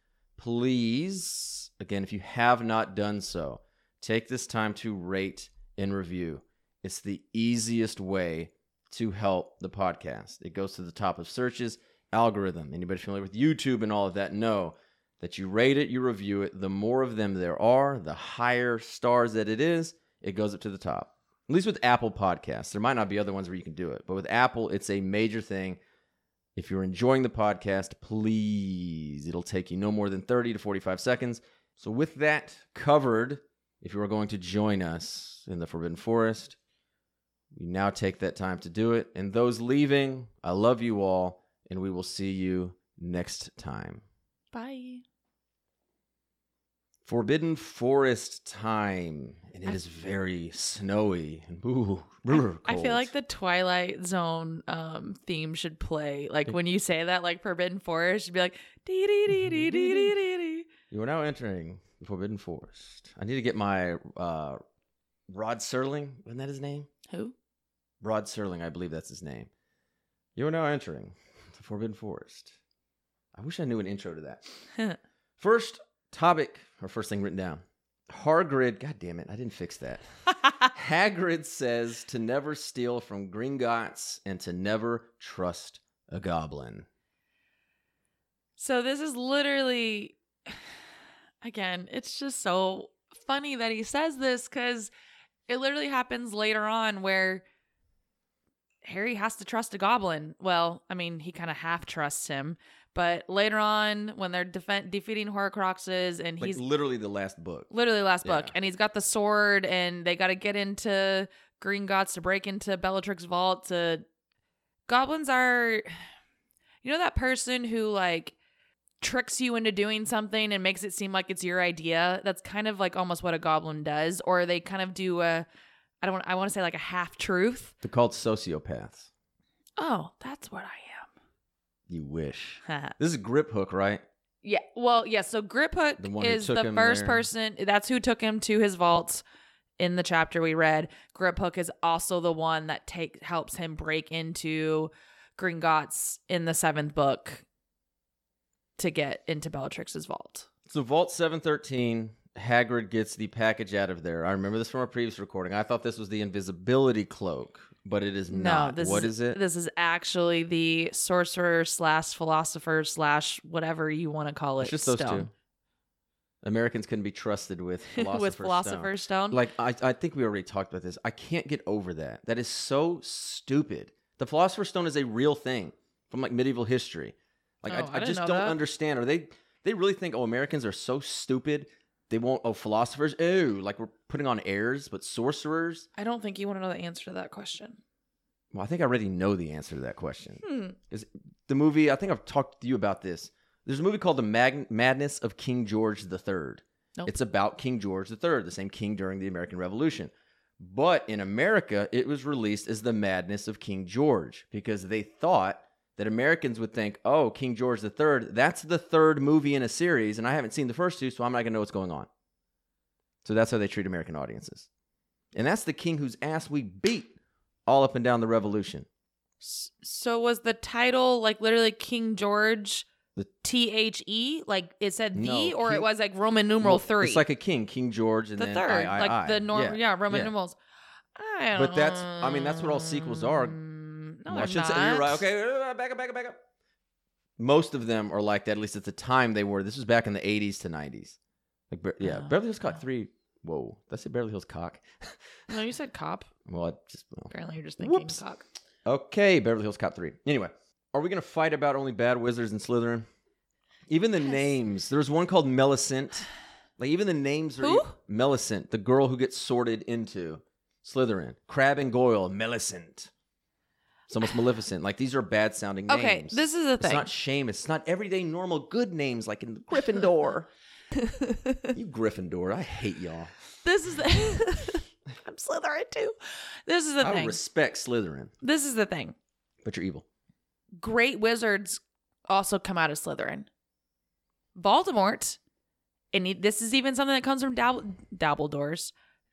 please, again, if you have not done so, take this time to rate and review. It's the easiest way to help the podcast. It goes to the top of searches, algorithm. Anybody familiar with YouTube and all of that know that you rate it, you review it. The more of them there are, the higher stars that it is, it goes up to the top. At least with Apple Podcasts. There might not be other ones where you can do it, but with Apple, it's a major thing. If you're enjoying the podcast, please, it'll take you no more than 30 to 45 seconds. So with that covered, if you are going to join us in the Forbidden Forest, we now take that time to do it. And those leaving, I love you all, and we will see you next time. Bye. Forbidden Forest time, and it is very snowy and cold. I feel like the Twilight Zone theme should play. Like when you say that, like Forbidden Forest, you'd be like, dee dee dee dee dee dee dee dee. You are now entering the Forbidden Forest. I need to get my Rod Serling. Isn't that his name? Who? Rod Serling, I believe that's his name. You are now entering the Forbidden Forest. I wish I knew an intro to that. First topic, or first thing written down. Hagrid, God damn it, I didn't fix that. Hagrid says to never steal from Gringotts and to never trust a goblin. So this is literally, again, it's just so funny that he says this because it literally happens later on where Harry has to trust a goblin. Well, I mean, he kind of half trusts him. But later on, when they're defeating Horcruxes, and he's literally the last book. Literally the last book. And he's got the sword, and they got to get into Gringotts to break into Bellatrix's vault. Goblins are, you know, that person who like tricks you into doing something and makes it seem like it's your idea. That's kind of like almost what a goblin does. Or they kind of do I want to say like a half truth. They're called sociopaths. Oh, that's what I am. You wish. This is Griphook, right? Yeah. Well, yeah. So Griphook is the first person. That's who took him to his vaults in the chapter we read. Griphook is also the one that helps him break into Gringotts in the 7th book to get into Bellatrix's vault. So Vault 713, Hagrid gets the package out of there. I remember this from our previous recording. I thought this was the invisibility cloak, but it is not. What is it? This is actually the sorcerer / philosopher / whatever you want to call it. It's just those two. Americans can be trusted with Philosopher's Stone. Like, I think we already talked about this. I can't get over that. That is so stupid. The Philosopher's Stone is a real thing from like medieval history. Like, I just don't understand. Are they really think, Americans are so stupid? They won't, philosophers? Like we're putting on heirs, but sorcerers? I don't think you want to know the answer to that question. Well, I think I already know the answer to that question. Is the movie, I think I've talked to you about this. There's a movie called The Madness of King George III. Nope. It's about King George III, the same king during the American Revolution. But in America, it was released as The Madness of King George because they thought that Americans would think, oh, King George III, that's the 3rd movie in a series, and I haven't seen the first 2, so I'm not going to know what's going on. So that's how they treat American audiences. And that's the king whose ass we beat all up and down the Revolution. So was the title like literally King George, THE? Like it said or it was like Roman numeral 3? It's like a king, King George, and the then 3rd, I. like the Roman numerals. But that's what all sequels are. No, I should say you're right. Okay, back up. Most of them are like that. At least at the time they were. This was back in the 80s to 90s. Like, Beverly Hills Cop 3. Whoa, did I say Beverly Hills Cock? No, you said cop. Apparently you're just thinking cock. Okay, Beverly Hills Cop 3. Anyway, are we going to fight about only bad wizards in Slytherin? Even the names. There's one called Millicent. Like, even the names are... Who? Millicent, the girl who gets sorted into Slytherin. Crabbe and Goyle, Millicent. It's almost Maleficent. Like, these are bad-sounding names. Okay, this is the thing. It's not Seamus. It's not everyday, normal, good names like in Gryffindor. You Gryffindor. I hate y'all. This is I'm Slytherin, too. This is the thing. I respect Slytherin. This is the thing. But you're evil. Great wizards also come out of Slytherin. Voldemort, and this is even something that comes from Dumbledore's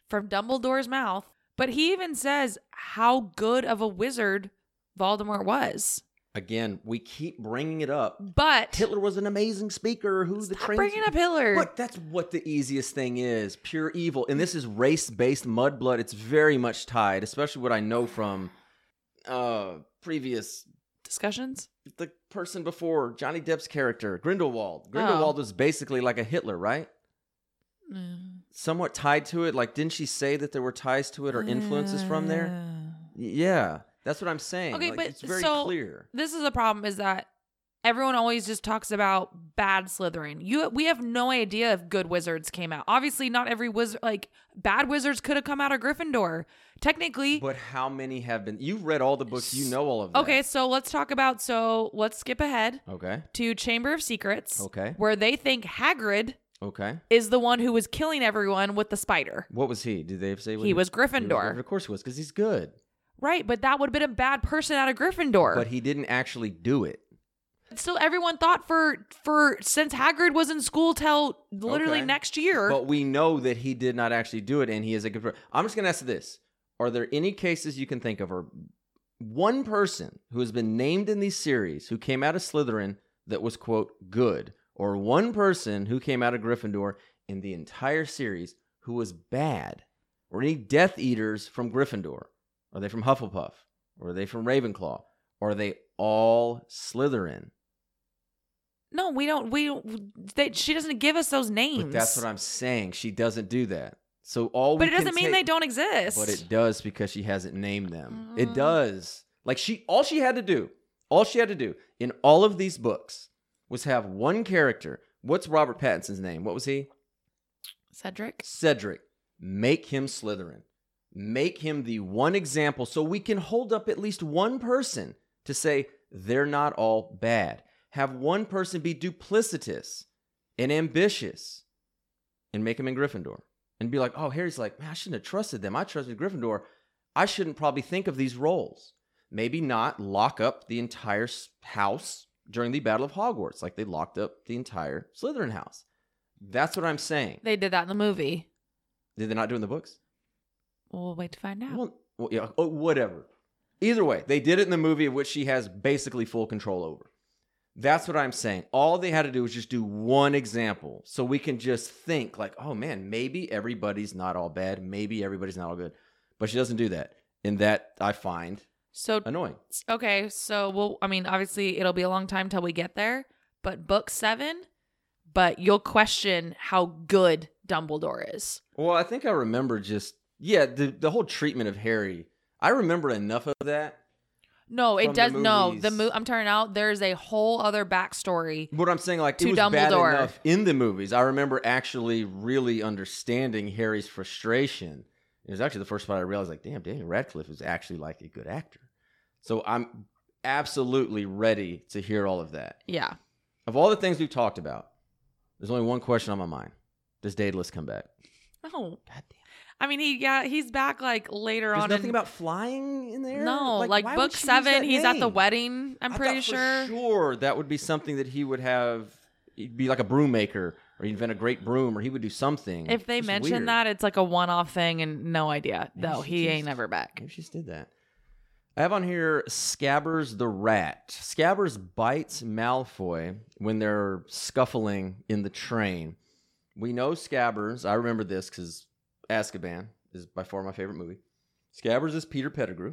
mouth, but he even says how good of a wizard Voldemort was. Again, we keep bringing it up. But Hitler was an amazing speaker bringing up Hitler. But that's what the easiest thing is. Pure evil. And this is race-based mudblood. It's very much tied, especially what I know from previous Discussions? the person before Johnny Depp's character, Grindelwald. Grindelwald was basically like a Hitler, right? Somewhat tied to it. Like, didn't she say that there were ties to it or influences from there? Yeah, that's what I'm saying. Okay, like, but it's very so clear. This is the problem: is that everyone always just talks about bad Slytherin. We have no idea if good wizards came out. Obviously, not every wizard, like bad wizards, could have come out of Gryffindor. Technically, But how many have been? You've read all the books. You know all of that. okay. So let's talk about. So let's skip ahead Okay. to Chamber of Secrets. Okay. Where they think Hagrid Okay. is the one who was killing everyone with the spider. What was he? Did they say what He was Gryffindor. Of course he was, because he's good. Right, but that would have been a bad person out of Gryffindor. But he didn't actually do it. Still, everyone thought for since Hagrid was in school till literally Okay. next year. But we know that he did not actually do it, and he is a good person. I'm just going to ask this. Are there any cases you can think of, or one person who has been named in these series who came out of Slytherin that was, quote, good, or one person who came out of Gryffindor in the entire series who was bad, or any Death Eaters from Gryffindor? Are they from Hufflepuff? Or are they from Ravenclaw? Or are they all Slytherin? No, we don't. She doesn't give us those names. But that's what I'm saying. She doesn't do that. So all. But we it doesn't can mean they don't exist. But it does, because she hasn't named them. It does. Like, all she had to do in all of these books was have one character. What's Robert Pattinson's name? What was he? Cedric. Cedric. Make him Slytherin. Make him the one example, so we can hold up at least one person to say they're not all bad. Have one person be duplicitous and ambitious and make him in Gryffindor. And be like, oh, Harry's like, man, I shouldn't have trusted them. I trusted Gryffindor. I shouldn't probably think of these roles. Maybe not lock up the entire house during the Battle of Hogwarts like they locked up the entire Slytherin house. That's what I'm saying. They did that in the movie. Did they not do it in the books? We'll wait to find out. Well, yeah, whatever. Either way, they did it in the movie, which she has basically full control over. That's what I'm saying. All they had to do was just do one example, so we can just think like, oh man, maybe everybody's not all bad. Maybe everybody's not all good. But she doesn't do that. And that I find annoying. Okay, so obviously it'll be a long time till we get there, but book 7, but you'll question how good Dumbledore is. Well, I think I remember the whole treatment of Harry. I remember enough of that. No, it does. No, movies. I'm turning out. There's a whole other backstory. What I'm saying, like, to it was Dumbledore. bad enough in the movies. I remember actually really understanding Harry's frustration. It was actually the first time I realized, like, damn, Daniel Radcliffe is actually like a good actor. So I'm absolutely ready to hear all of that. Yeah. Of all the things we've talked about, there's only one question on my mind: does Daedalus come back? No. God damn. I mean, he's back like later There's on. nothing about flying in there? No, why like would book she use 7, that he's at the name? wedding. I'm pretty For sure that would be something that he would have. He'd be like a broom maker, or he'd invent a great broom, or he would do something. If they It's mention weird. that, it's like a one-off thing and no idea. Maybe No, she he just- ain't never back. Maybe she just did that. I have on here Scabbers the rat. Scabbers bites Malfoy when they're scuffling in the train. We know Scabbers. I remember this because Azkaban is by far my favorite movie. Scabbers is Peter Pettigrew.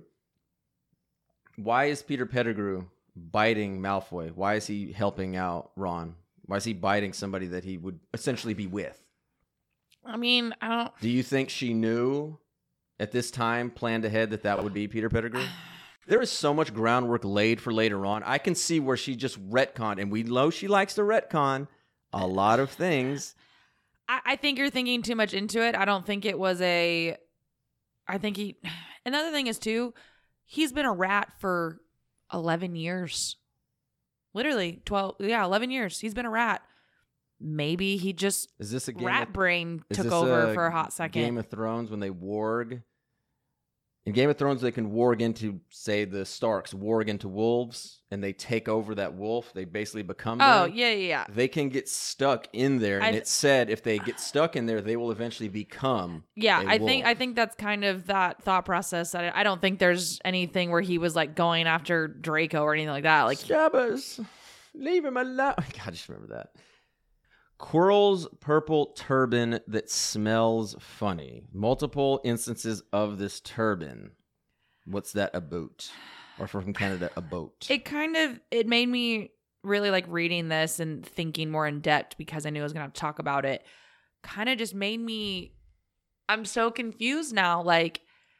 Why is Peter Pettigrew biting Malfoy? Why is he helping out Ron? Why is he biting somebody that he would essentially be with? I mean, I don't. Do you think she knew at this time, planned ahead, that would be Peter Pettigrew? There is so much groundwork laid for later on. I can see where she just retconned, and we know she likes to retcon a lot of things. I think you're thinking too much into it. I don't think it was a. I think he. Another thing is too, he's been a rat for 11 years. Literally 12. Yeah, 11 years. He's been a rat. Maybe he just Is this a game rat of, brain is took this over for a hot second. Game of Thrones when they warg? In Game of Thrones, they can warg into, say, the Starks warg into wolves, and they take over that wolf. They basically become Oh, them. yeah. They can get stuck in there, and it said if they get stuck in there, they will eventually become Yeah, a I wolf. think that's kind of that thought process. I don't think there's anything where he was like going after Draco or anything like that. Like, Scabbers, leave him alone. God, I just remember that. Quirrell's purple turban that smells funny. Multiple instances of this turban. What's that about? Or from Canada, a boat. It made me really like reading this and thinking more in depth because I knew I was going to have to talk about it. Kind of just made me, I'm so confused now. Like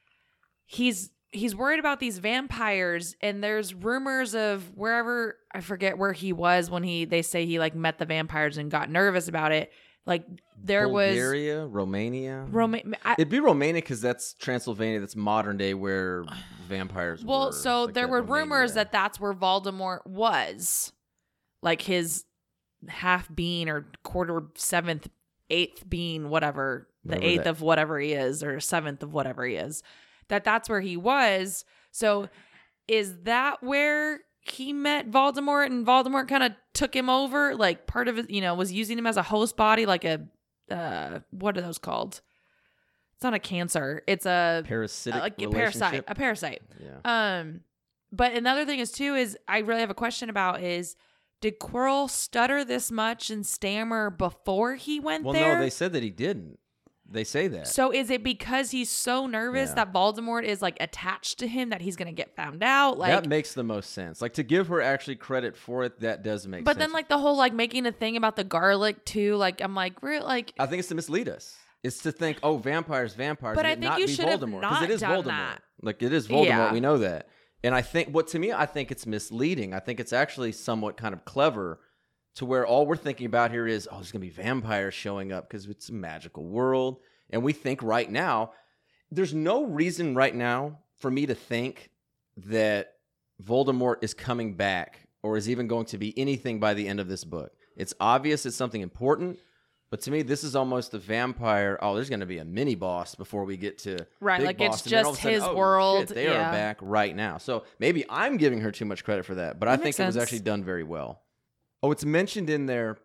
he's worried about these vampires, and there's rumors of wherever, I forget where he was when they say he like met the vampires and got nervous about it. Like there Bulgaria, Romania. It'd be Romania because that's Transylvania. That's modern day where vampires well, were. so like there were Romania. rumors that that's where Voldemort was. Like his half being or quarter, seventh, eighth being, whatever, the eighth of whatever he is, or seventh of whatever he is, that's where he was. So is that where he met Voldemort, and Voldemort kind of took him over? Like part of it, was using him as a host body, like a, what are those called? It's not a cancer. It's a parasitic a parasite. Yeah. But another thing is I really have a question about is, did Quirrell stutter this much and stammer before he went there? Well, no, they said that he didn't. They say that. So is it because he's so nervous that Voldemort is like attached to him that he's going to get found out? Like that makes the most sense. Like to give her actually credit for it, that does make sense. But then like the whole like making a thing about the garlic too, like I'm like, like I think it's to mislead us. It's to think, oh, vampires, but and I think not you be should have Voldemort. not it is done Voldemort. that. Like it is Voldemort, Yeah. we know that. And I think I think it's misleading. I think it's actually somewhat kind of clever to where all we're thinking about here is, oh, there's going to be vampires showing up because it's a magical world. And we think right now, there's no reason right now for me to think that Voldemort is coming back or is even going to be anything by the end of this book. It's obvious it's something important, but to me, this is almost a vampire. Oh, there's going to be a mini boss before we get to right, big like boss. it's And then all just of a sudden, his oh, world. shit, they are back right now. So maybe I'm giving her too much credit for that, but I think it was actually done very well. Oh, it's mentioned in there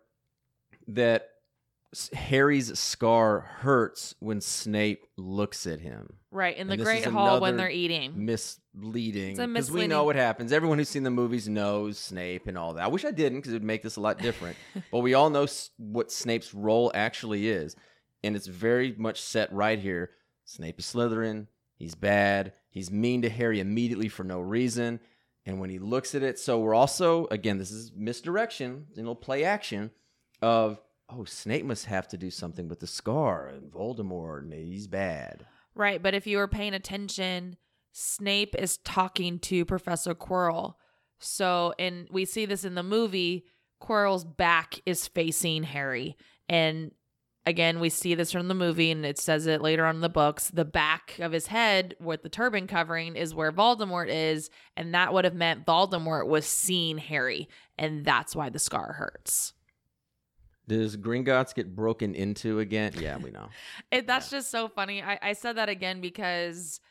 that Harry's scar hurts when Snape looks at him. Right, in the And this Great is Hall when another they're eating. Misleading. It's a Because we know what happens. Everyone who's seen the movies knows Snape and all that. I wish I didn't because it would make this a lot different. But we all know what Snape's role actually is. And it's very much set right here. Snape is Slytherin. He's bad. He's mean to Harry immediately for no reason. And when he looks at it, so we're also, again, this is misdirection, and it'll play action of, oh, Snape must have to do something with the scar, and Voldemort, maybe he's bad. Right, but if you were paying attention, Snape is talking to Professor Quirrell. So, and we see this in the movie, Quirrell's back is facing Harry. And again, we see this from the movie, and it says it later on in the books. The back of his head with the turban covering is where Voldemort is, and that would have meant Voldemort was seeing Harry, and that's why the scar hurts. Does Gringotts get broken into again? Yeah, we know. That's just so funny. I said that again because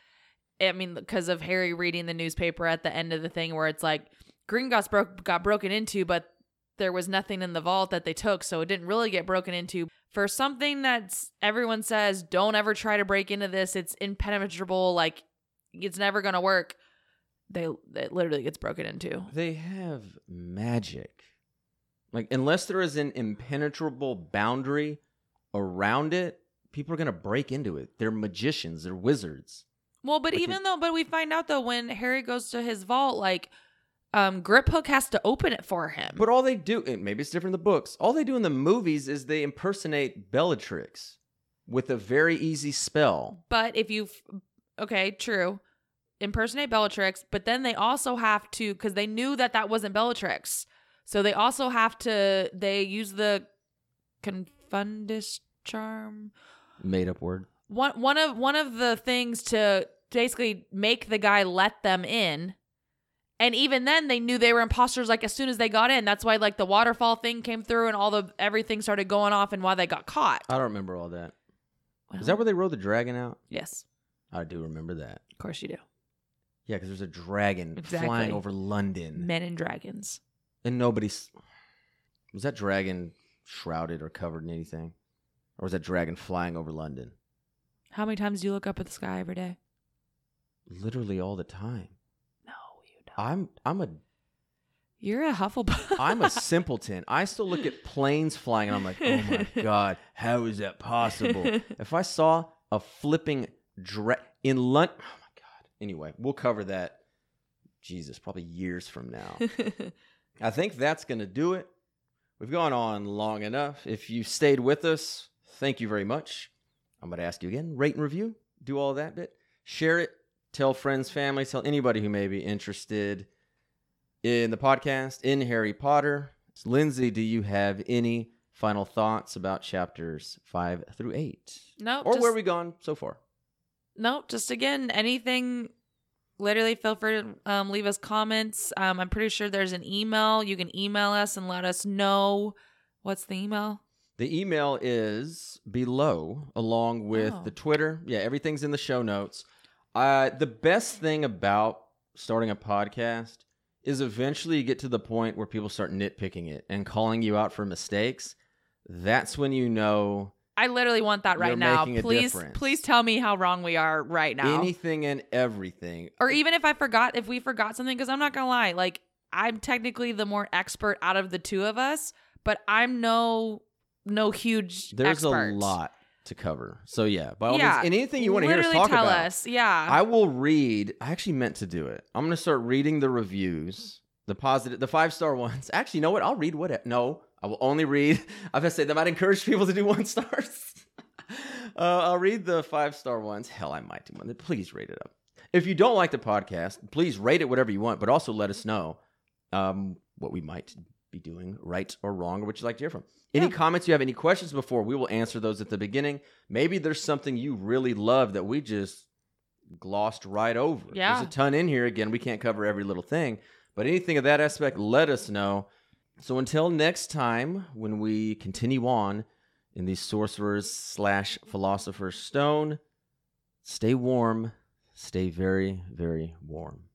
of Harry reading the newspaper at the end of the thing where it's like Gringotts got broken into, but there was nothing in the vault that they took, so it didn't really get broken into. For something that's everyone says, don't ever try to break into this. It's impenetrable. Like it's never going to work. It literally gets broken into. They have magic. Like, unless there is an impenetrable boundary around it, people are going to break into it. They're magicians. They're wizards. Well, but but we find out, though, when Harry goes to his vault, like, Griphook has to open it for him. But all they do, and maybe it's different in the books, all they do in the movies is they impersonate Bellatrix with a very easy spell. But if okay, true. Impersonate Bellatrix, but then they also have to, because they knew that wasn't Bellatrix. So they also have to, they use the Confundus charm. Made up word. One of the things to basically make the guy let them in. And even then they knew they were imposters like as soon as they got in. That's why like the waterfall thing came through and everything started going off and why they got caught. I don't remember all that. Well, is that where they rode the dragon out? Yes. I do remember that. Of course you do. Yeah, because there's a dragon flying over London. Men and dragons. And was that dragon shrouded or covered in anything? Or was that dragon flying over London? How many times do you look up at the sky every day? Literally all the time. No, you don't. You're a Hufflepuff. I'm a simpleton. I still look at planes flying and I'm like, oh my God, how is that possible? If I saw a flipping in London, oh my God. Anyway, we'll cover that Jesus, probably years from now. I think that's going to do it. We've gone on long enough. If you stayed with us, thank you very much. I'm going to ask you again, rate and review, do all that bit. Share it, tell friends, family, tell anybody who may be interested in the podcast, in Harry Potter. Lindsay, do you have any final thoughts about chapters 5 through 8? No. Or where we gone so far? No, just again, anything, literally feel free to leave us comments. I'm pretty sure there's an email. You can email us and let us know. What's the email? The email is below, along with the Twitter. Yeah, everything's in the show notes. The best thing about starting a podcast is eventually you get to the point where people start nitpicking it and calling you out for mistakes. That's when you know. I literally want that right now. Please tell me how wrong we are right now. Anything and everything. Or even if we forgot something, because I'm not going to lie, like, I'm technically the more expert out of the two of us, but I'm no huge There's expert. A lot to cover. So yeah, by all means, and anything you want to hear us talk tell about. us. Yeah. I will read. I actually meant to do it. I'm going to start reading the reviews, the 5-star ones. Actually, you know what? I'll read No, I will only read. I was going to say that might encourage people to do 1 stars. I'll read the 5-star ones. Hell, I might do one. Please rate it up. If you don't like the podcast, please rate it whatever you want, but also let us know what we might be doing right or wrong, or what you'd like to hear from. Any comments you have, any questions before, we will answer those at the beginning. Maybe there's something you really love that we just glossed right over. Yeah. There's a ton in here. Again, we can't cover every little thing, but anything of that aspect, let us know. So until next time, when we continue on in the Sorcerer's / Philosopher's Stone, stay warm, stay very, very warm.